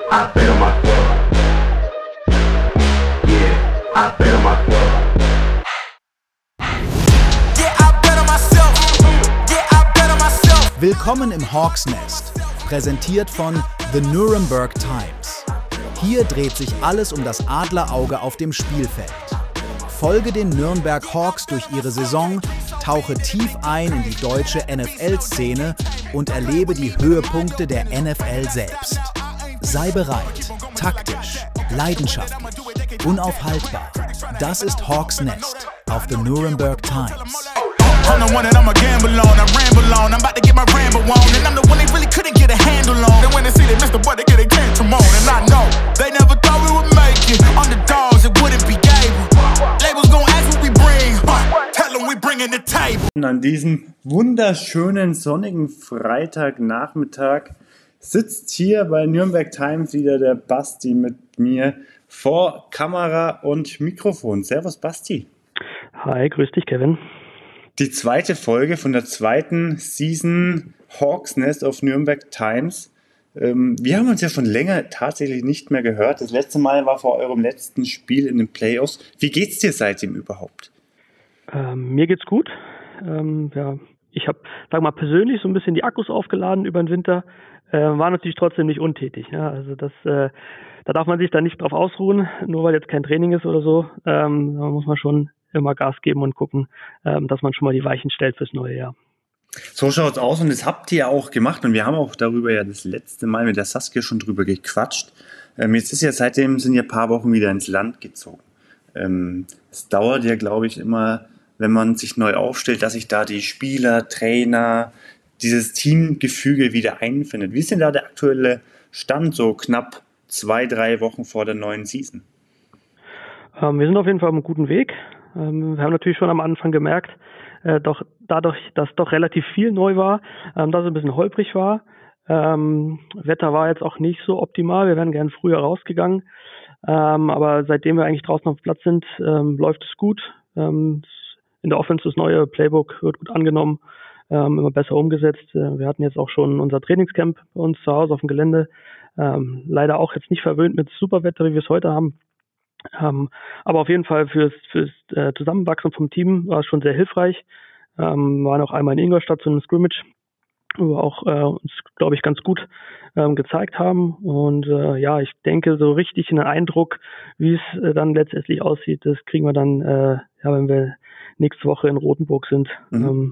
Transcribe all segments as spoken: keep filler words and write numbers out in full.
I bet on myself. Yeah, I bet on myself. Yeah, I bet on myself. Yeah, I bet on myself. Willkommen im Hawks Nest, präsentiert von The Nuremberg Times. Hier dreht sich alles um das Adlerauge auf dem Spielfeld. Folge den Nürnberg Hawks durch ihre Saison, tauche tief ein in die deutsche N F L-Szene und erlebe die Höhepunkte der N F L selbst. Sei bereit, taktisch, leidenschaftlich, unaufhaltbar. Das ist Hawks Nest auf The Nuremberg Times. I'm the one that I'ma gamble on, I ramble on, I'm about to get my ramble on, and I'm the one they really couldn't get a handle on. Then when they see they missed the boy, they get a tantrum on, and I know they never thought we would make it. Underdogs, it wouldn't be Gable. Labels gon' ask what we bring, huh? Tell them we bringing the table. Und an diesem wunderschönen sonnigen Freitagnachmittag sitzt hier bei Nürnberg Times wieder der Basti mit mir vor Kamera und Mikrofon. Servus Basti. Hi, grüß dich Kevin. Die zweite Folge von der zweiten Season Hawks Nest auf Nürnberg Times. Ähm, wir haben uns ja schon länger tatsächlich nicht mehr gehört. Das letzte Mal war vor eurem letzten Spiel in den Playoffs. Wie geht's dir seitdem überhaupt? Ähm, mir geht's gut. Ähm, ja, ich habe, sag mal, persönlich so ein bisschen die Akkus aufgeladen über den Winter. Äh, war natürlich trotzdem nicht untätig. Ja? Also das, äh, da darf man sich dann nicht drauf ausruhen, nur weil jetzt kein Training ist oder so. Ähm, da muss man schon immer Gas geben und gucken, ähm, dass man schon mal die Weichen stellt fürs neue Jahr. So schaut's aus und das habt ihr ja auch gemacht und wir haben auch darüber ja das letzte Mal mit der Saskia schon drüber gequatscht. Ähm, jetzt ist ja seitdem sind ja ein paar Wochen wieder ins Land gezogen. Ähm, es dauert ja, glaube ich, immer, wenn man sich neu aufstellt, dass sich da die Spieler, Trainer, dieses Teamgefüge wieder einfindet. Wie ist denn da der aktuelle Stand, so knapp zwei, drei Wochen vor der neuen Season? Ähm, wir sind auf jeden Fall auf einem guten Weg. Ähm, wir haben natürlich schon am Anfang gemerkt, äh, doch dadurch, dass doch relativ viel neu war, ähm, dass es ein bisschen holprig war. Ähm, Wetter war jetzt auch nicht so optimal. Wir wären gern früher rausgegangen. Ähm, aber seitdem wir eigentlich draußen auf dem Platz sind, ähm, läuft es gut. Ähm, in der Offense das neue Playbook wird gut angenommen, ähm, immer besser umgesetzt. Äh, wir hatten jetzt auch schon unser Trainingscamp bei uns zu Hause auf dem Gelände. Ähm, leider auch jetzt nicht verwöhnt mit Superwetter, wie wir es heute haben. Ähm, aber auf jeden Fall fürs, fürs äh, Zusammenwachsen vom Team war es schon sehr hilfreich. Ähm, waren auch einmal in Ingolstadt zu einem Scrimmage, wo wir auch äh, uns, glaube ich, ganz gut ähm, gezeigt haben. Und äh, ja, ich denke, so richtig einen Eindruck, wie es äh, dann letztendlich aussieht, das kriegen wir dann, äh, ja, wenn wir nächste Woche in Rothenburg sind. Mhm. Ähm,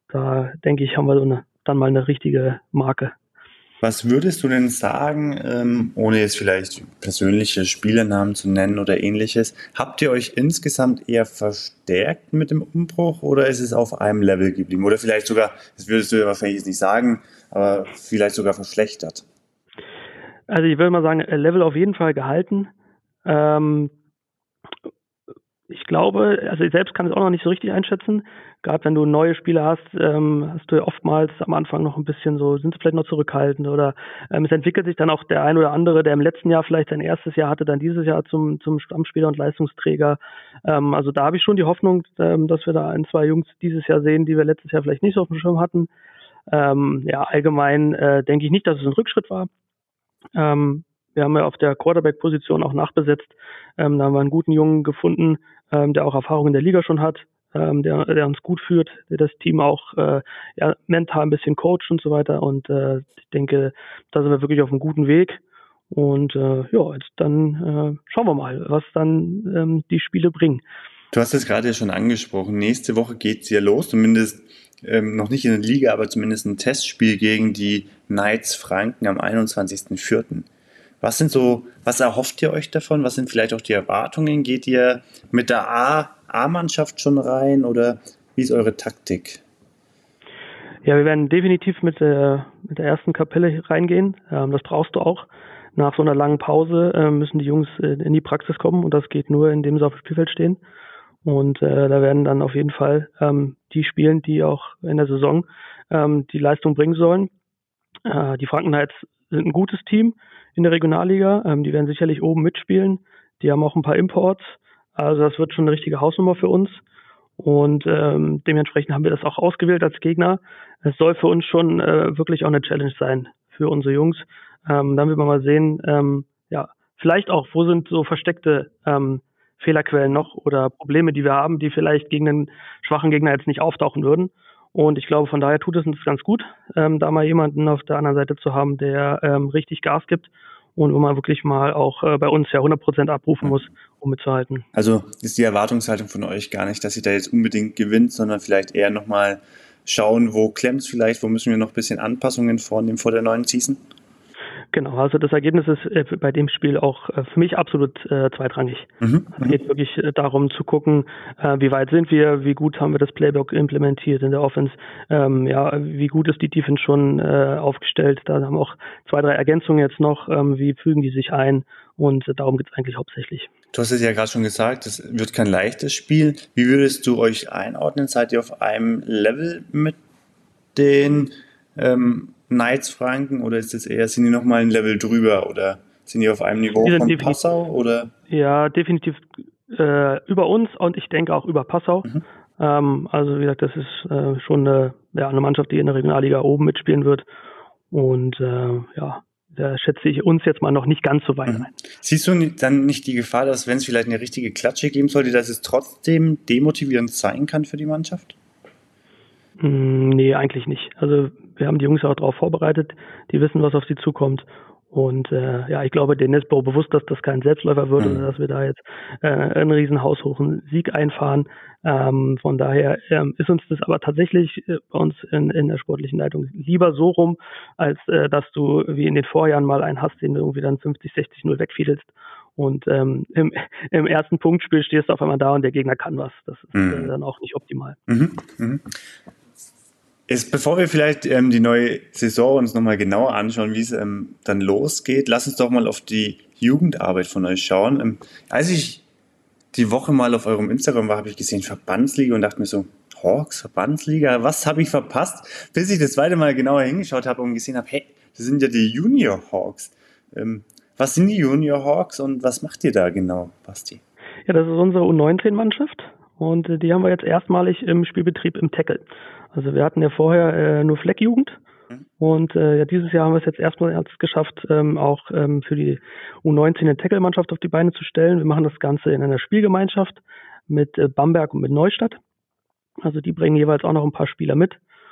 da denke ich, haben wir so eine, dann mal eine richtige Marke. Was würdest du denn sagen, ähm, ohne jetzt vielleicht persönliche Spielernamen zu nennen oder ähnliches, habt ihr euch insgesamt eher verstärkt mit dem Umbruch oder ist es auf einem Level geblieben? Oder vielleicht sogar, das würdest du ja wahrscheinlich jetzt nicht sagen, aber vielleicht sogar verschlechtert? Also ich würde mal sagen, Level auf jeden Fall gehalten. Ähm, ich glaube, also ich selbst kann es auch noch nicht so richtig einschätzen. Gerade wenn du neue Spieler hast, ähm, hast du ja oftmals am Anfang noch ein bisschen so, sind sie vielleicht noch zurückhaltend oder ähm, es entwickelt sich dann auch der ein oder andere, der im letzten Jahr vielleicht sein erstes Jahr hatte, dann dieses Jahr zum zum Stammspieler und Leistungsträger. Ähm, also da habe ich schon die Hoffnung, ähm, dass wir da ein, zwei Jungs dieses Jahr sehen, die wir letztes Jahr vielleicht nicht so auf dem Schirm hatten. Ähm, ja, allgemein äh, denke ich nicht, dass es ein Rückschritt war. Ähm, wir haben ja auf der Quarterback-Position auch nachbesetzt. Ähm, da haben wir einen guten Jungen gefunden, ähm, der auch Erfahrung in der Liga schon hat. Ähm, der, der uns gut führt, der das Team auch äh, ja, mental ein bisschen coacht und so weiter. Und äh, ich denke, da sind wir wirklich auf einem guten Weg. Und äh, ja, jetzt dann äh, schauen wir mal, was dann ähm, die Spiele bringen. Du hast es gerade schon angesprochen. Nächste Woche geht es ja los, zumindest ähm, noch nicht in der Liga, aber zumindest ein Testspiel gegen die Knights Franken am einundzwanzigsten vierten Was sind so, was erhofft ihr euch davon? Was sind vielleicht auch die Erwartungen? Geht ihr mit der A A-Mannschaft schon rein oder wie ist eure Taktik? Ja, wir werden definitiv mit der, mit der ersten Kapelle reingehen. Ähm, das brauchst du auch. Nach so einer langen Pause äh, müssen die Jungs äh, in die Praxis kommen und das geht nur, indem sie auf dem Spielfeld stehen. Und äh, da werden dann auf jeden Fall ähm, die spielen, die auch in der Saison ähm, die Leistung bringen sollen. Äh, die Franken Knights sind ein gutes Team in der Regionalliga. Ähm, die werden sicherlich oben mitspielen. Die haben auch ein paar Imports. Also das wird schon eine richtige Hausnummer für uns. Und ähm, dementsprechend haben wir das auch ausgewählt als Gegner. Es soll für uns schon äh, wirklich auch eine Challenge sein für unsere Jungs, Ähm, dann wird man mal sehen, ähm, ja, vielleicht auch, wo sind so versteckte ähm, Fehlerquellen noch oder Probleme, die wir haben, die vielleicht gegen einen schwachen Gegner jetzt nicht auftauchen würden. Und ich glaube, von daher tut es uns ganz gut, ähm, da mal jemanden auf der anderen Seite zu haben, der ähm, richtig Gas gibt und wo man wirklich mal auch äh, bei uns ja hundert Prozent abrufen muss, um mitzuhalten. Also ist die Erwartungshaltung von euch gar nicht, dass ihr da jetzt unbedingt gewinnt, sondern vielleicht eher nochmal schauen, wo klemmt es vielleicht, wo müssen wir noch ein bisschen Anpassungen vornehmen vor der neuen Season? Genau, also das Ergebnis ist äh, bei dem Spiel auch äh, für mich absolut äh, zweitrangig. Mhm. Es geht wirklich äh, darum zu gucken, äh, wie weit sind wir, wie gut haben wir das Playbook implementiert in der Offense, ähm, ja, wie gut ist die Defense schon äh, aufgestellt. Da haben wir auch zwei, drei Ergänzungen jetzt noch, ähm, wie fügen die sich ein, und äh, darum geht es eigentlich hauptsächlich. Du hast es ja gerade schon gesagt, es wird kein leichtes Spiel. Wie würdest du euch einordnen? Seid ihr auf einem Level mit den ähm, Knights Franken oder ist es eher, sind die nochmal ein Level drüber oder sind die auf einem Niveau Die sind von definitiv- Passau oder? Ja, definitiv äh, über uns und ich denke auch über Passau. Mhm. Ähm, also wie gesagt, das ist äh, schon eine, ja, eine Mannschaft, die in der Regionalliga oben mitspielen wird. Und äh, ja, da schätze ich uns jetzt mal noch nicht ganz so weit Mhm. ein. Siehst du ni- dann nicht die Gefahr, dass wenn es vielleicht eine richtige Klatsche geben sollte, dass es trotzdem demotivierend sein kann für die Mannschaft? Mm, Nee, eigentlich nicht. Also wir haben die Jungs auch darauf vorbereitet, die wissen, was auf sie zukommt. Und äh, ja, ich glaube, denen ist auch bewusst, dass das kein Selbstläufer wird Mhm. oder dass wir da jetzt äh, einen riesen haushohen Sieg einfahren. Ähm, von daher ähm, ist uns das aber tatsächlich äh, bei uns in, in der sportlichen Leitung lieber so rum, als äh, dass du wie in den Vorjahren mal einen hast, den du irgendwie dann fünfzig, sechzig null wegfiedelst. Und ähm, im, im ersten Punktspiel stehst du auf einmal da und der Gegner kann was. Das ist Mhm. äh, dann auch nicht optimal. Mhm. Mhm. Ist, bevor wir vielleicht ähm, die neue Saison uns nochmal genauer anschauen, wie es ähm, dann losgeht, lass uns doch mal auf die Jugendarbeit von euch schauen. Ähm, als ich die Woche mal auf eurem Instagram war, habe ich gesehen Verbandsliga und dachte mir so, Hawks, Verbandsliga, was habe ich verpasst? Bis ich das zweite Mal genauer hingeschaut habe und gesehen habe, hey, das sind ja die Junior Hawks. Ähm, was sind die Junior Hawks und was macht ihr da genau, Basti? Ja, das ist unsere U neunzehn-Mannschaft und äh, die haben wir jetzt erstmalig im Spielbetrieb im Tackle. Also wir hatten ja vorher äh, nur Fleckjugend Mhm. und äh, ja, dieses Jahr haben wir es jetzt erstmal geschafft, ähm, auch ähm, für die U neunzehn eine Tackle-Mannschaft auf die Beine zu stellen. Wir machen das Ganze in einer Spielgemeinschaft mit äh, Bamberg und mit Neustadt. Also die bringen jeweils auch noch ein paar Spieler mit.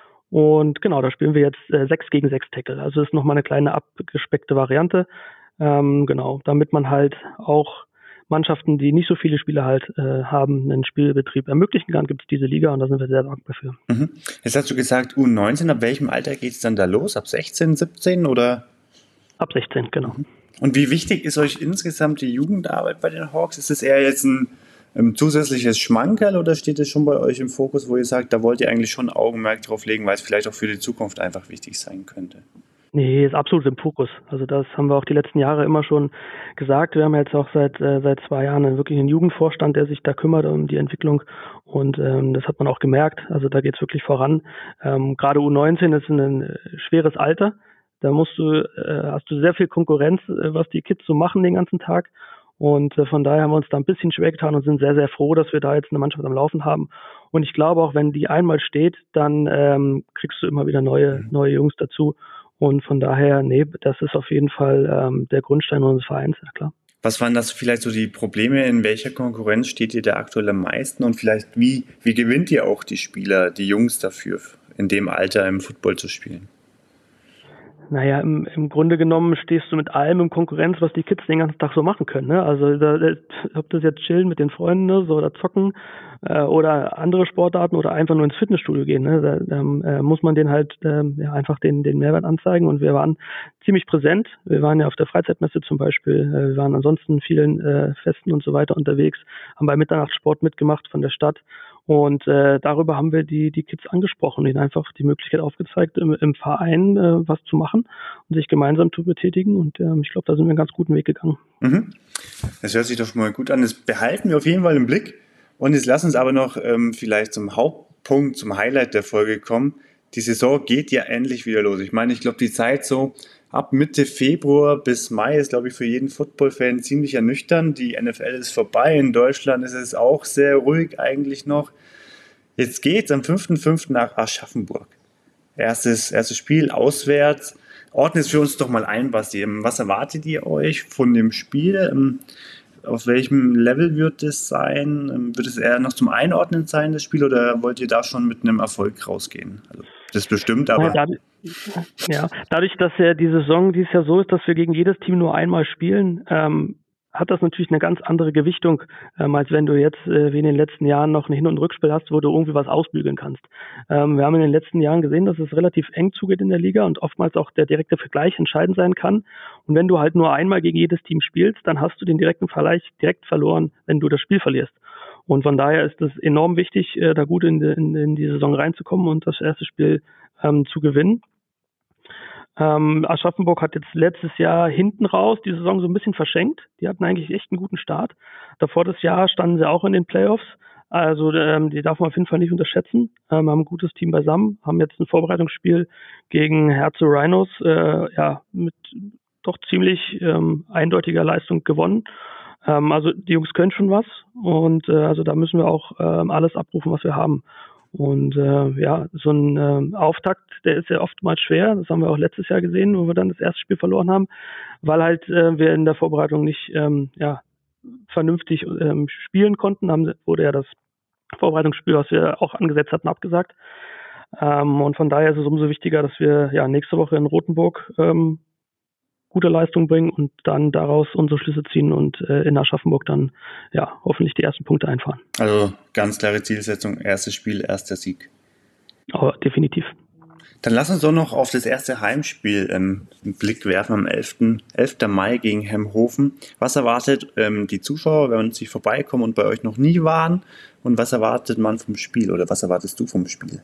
Und genau, da spielen wir jetzt äh, sechs gegen sechs Tackle. Also das ist nochmal eine kleine abgespeckte Variante. Ähm, genau, damit man halt auch Mannschaften, die nicht so viele Spieler halt äh, haben, einen Spielbetrieb ermöglichen kann, gibt es diese Liga und da sind wir sehr dankbar für. Mhm. Jetzt hast du gesagt U neunzehn, ab welchem Alter geht es dann da los? Ab sechzehn, siebzehn oder? Ab sechzehn, genau. Und wie wichtig ist euch insgesamt die Jugendarbeit bei den Hawks? Ist es eher jetzt ein ähm, zusätzliches Schmankerl oder steht es schon bei euch im Fokus, wo ihr sagt, da wollt ihr eigentlich schon Augenmerk drauf legen, weil es vielleicht auch für die Zukunft einfach wichtig sein könnte? Nee, ist absolut im Fokus. Also das haben wir auch die letzten Jahre immer schon gesagt. Wir haben jetzt auch seit äh, seit zwei Jahren einen wirklich einen Jugendvorstand, der sich da kümmert um die Entwicklung und ähm, das hat man auch gemerkt. Also da geht's wirklich voran. Ähm, gerade U neunzehn ist ein äh, schweres Alter. Da musst du äh, hast du sehr viel Konkurrenz, äh, was die Kids so machen den ganzen Tag. Und äh, von daher haben wir uns da ein bisschen schwer getan und sind sehr, sehr froh, dass wir da jetzt eine Mannschaft am Laufen haben. Und ich glaube auch, wenn die einmal steht, dann ähm, kriegst du immer wieder neue neue Jungs dazu. Und von daher, nee, das ist auf jeden Fall ähm, der Grundstein unseres Vereins, ja klar. Was waren das vielleicht so die Probleme? In welcher Konkurrenz steht ihr da aktuell am meisten? Und vielleicht, wie, wie gewinnt ihr auch die Spieler, die Jungs dafür, in dem Alter im Football zu spielen? Naja, im, im Grunde genommen stehst du mit allem in Konkurrenz, was die Kids den ganzen Tag so machen können. Ne? Also da, da, ob das jetzt chillen mit den Freunden ne, so, oder zocken äh, oder andere Sportarten oder einfach nur ins Fitnessstudio gehen. Ne? Da, da äh, muss man denen halt äh, ja, einfach den, den Mehrwert anzeigen. Und wir waren ziemlich präsent. Wir waren ja auf der Freizeitmesse zum Beispiel. Äh, wir waren ansonsten vielen äh, Festen und so weiter unterwegs, haben bei Mitternachtssport mitgemacht von der Stadt. Und äh, darüber haben wir die die Kids angesprochen, ihnen einfach die Möglichkeit aufgezeigt, im, im Verein äh, was zu machen und sich gemeinsam zu betätigen. Und äh, ich glaube, da sind wir einen ganz guten Weg gegangen. Mhm. Das hört sich doch schon mal gut an. Das behalten wir auf jeden Fall im Blick. Und jetzt lass uns aber noch ähm, vielleicht zum Hauptpunkt, zum Highlight der Folge kommen. Die Saison geht ja endlich wieder los. Ich meine, ich glaube, die Zeit so ab Mitte Februar bis Mai ist, glaube ich, für jeden Football-Fan ziemlich ernüchternd. Die N F L ist vorbei. In Deutschland ist es auch sehr ruhig eigentlich noch. Jetzt geht's am fünften fünften nach Aschaffenburg. Erstes, erstes Spiel auswärts. ordnet es für uns doch mal ein, Basti. Was erwartet ihr euch von dem Spiel? Auf welchem Level wird es sein? Wird es eher noch zum Einordnen sein, das Spiel, oder wollt ihr da schon mit einem Erfolg rausgehen? Also, das ist bestimmt, aber... Ja, dadurch, ja, dadurch, dass ja die Saison dieses Jahr so ist, dass wir gegen jedes Team nur einmal spielen, ähm, hat das natürlich eine ganz andere Gewichtung, ähm, als wenn du jetzt äh, wie in den letzten Jahren noch ein Hin- und Rückspiel hast, wo du irgendwie was ausbügeln kannst. Ähm, wir haben in den letzten Jahren gesehen, dass es relativ eng zugeht in der Liga und oftmals auch der direkte Vergleich entscheidend sein kann. Und wenn du halt nur einmal gegen jedes Team spielst, dann hast du den direkten Vergleich direkt verloren, wenn du das Spiel verlierst. Und von daher ist es enorm wichtig, äh, da gut in die, in, in die Saison reinzukommen und das erste Spiel ähm, zu gewinnen. Ähm, Aschaffenburg hat jetzt letztes Jahr hinten raus die Saison so ein bisschen verschenkt. Die hatten eigentlich echt einen guten Start. Davor das Jahr standen sie auch in den Playoffs. Also ähm, die darf man auf jeden Fall nicht unterschätzen. Ähm, haben ein gutes Team beisammen, haben jetzt ein Vorbereitungsspiel gegen Herze Rhinos äh, ja, mit doch ziemlich ähm, eindeutiger Leistung gewonnen. Ähm, also die Jungs können schon was und äh, also da müssen wir auch ähm, alles abrufen, was wir haben. Und äh, ja, so ein äh, Auftakt, der ist ja oftmals schwer. Das haben wir auch letztes Jahr gesehen, wo wir dann das erste Spiel verloren haben, weil halt äh, wir in der Vorbereitung nicht ähm, ja, vernünftig ähm, spielen konnten. Haben, wurde ja das Vorbereitungsspiel, was wir auch angesetzt hatten, abgesagt. Ähm, und von daher ist es umso wichtiger, dass wir ja nächste Woche in Rothenburg ähm, gute Leistung bringen und dann daraus unsere Schlüsse ziehen und äh, in Aschaffenburg dann ja hoffentlich die ersten Punkte einfahren. Also ganz klare Zielsetzung, erstes Spiel, erster Sieg. Aber definitiv. Dann lass uns doch noch auf das erste Heimspiel ähm, einen Blick werfen am elften Mai gegen Hemhofen. Was erwartet ähm, die Zuschauer, wenn sie vorbeikommen und bei euch noch nie waren? Und was erwartet man vom Spiel oder was erwartest du vom Spiel?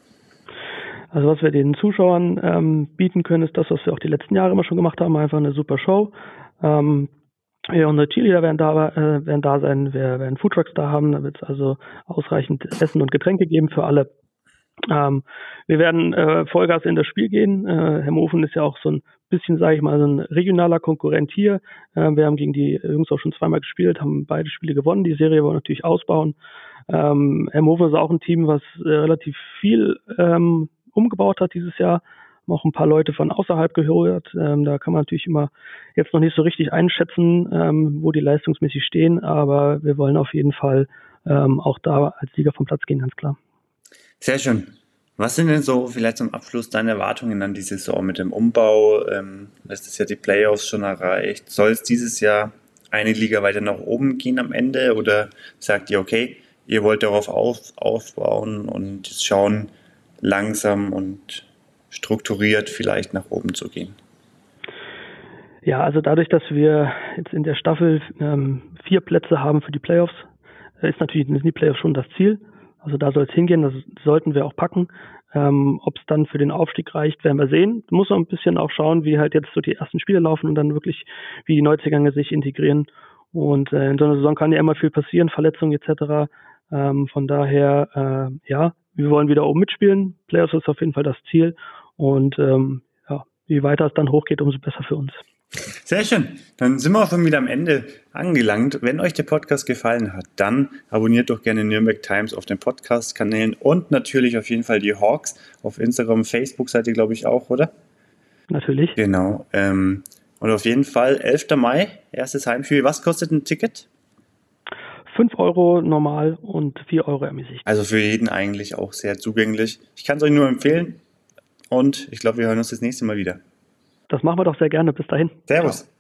Also was wir den Zuschauern ähm, bieten können, ist das, was wir auch die letzten Jahre immer schon gemacht haben, einfach eine super Show. Ähm, ja, unsere Cheerleader werden da, äh, werden da sein, wir werden Foodtrucks da haben, da wird es also ausreichend Essen und Getränke geben für alle. Ähm, wir werden äh, Vollgas in das Spiel gehen. Äh, Hemhofen ist ja auch so ein bisschen, sage ich mal, so ein regionaler Konkurrent hier. Äh, wir haben gegen die Jungs auch schon zweimal gespielt, haben beide Spiele gewonnen. Die Serie wollen wir natürlich ausbauen. Ähm, Hemhofen ist auch ein Team, was äh, relativ viel ähm, umgebaut hat dieses Jahr. Haben auch ein paar Leute von außerhalb gehört. Ähm, da kann man natürlich immer jetzt noch nicht so richtig einschätzen, ähm, wo die leistungsmäßig stehen, aber wir wollen auf jeden Fall ähm, auch da als Sieger vom Platz gehen, ganz klar. Sehr schön. Was sind denn so vielleicht zum Abschluss deine Erwartungen an die Saison mit dem Umbau? Ähm, letztes Jahr die Playoffs schon erreicht. Soll es dieses Jahr eine Liga weiter nach oben gehen am Ende oder sagt ihr, okay, ihr wollt darauf auf, aufbauen und schauen, langsam und strukturiert vielleicht nach oben zu gehen? Ja, also dadurch, dass wir jetzt in der Staffel ähm, vier Plätze haben für die Playoffs, ist natürlich sind die Playoffs schon das Ziel. Also da soll es hingehen, das sollten wir auch packen. Ähm, ob es dann für den Aufstieg reicht, werden wir sehen. Du musst auch ein bisschen auch schauen, wie halt jetzt so die ersten Spiele laufen und dann wirklich, wie die Neuzugänge sich integrieren. Und äh, in so einer Saison kann ja immer viel passieren, Verletzungen et cetera. Ähm, von daher, äh, ja, wir wollen wieder oben mitspielen. Playoffs ist auf jeden Fall das Ziel. Und ähm, ja, je weiter es dann hochgeht, umso besser für uns. Sehr schön. Dann sind wir auch schon wieder am Ende angelangt. Wenn euch der Podcast gefallen hat, dann abonniert doch gerne Nürnberg Times auf den Podcast-Kanälen und natürlich auf jeden Fall die Hawks auf Instagram, Facebook seid ihr, glaube ich, auch, oder? Natürlich. Genau. Ähm, und auf jeden Fall elfter Mai, erstes Heimspiel. Was kostet ein Ticket? fünf Euro normal und vier Euro ermäßigt. Also für jeden eigentlich auch sehr zugänglich. Ich kann es euch nur empfehlen und ich glaube, wir hören uns das nächste Mal wieder. Das machen wir doch sehr gerne. Bis dahin. Servus.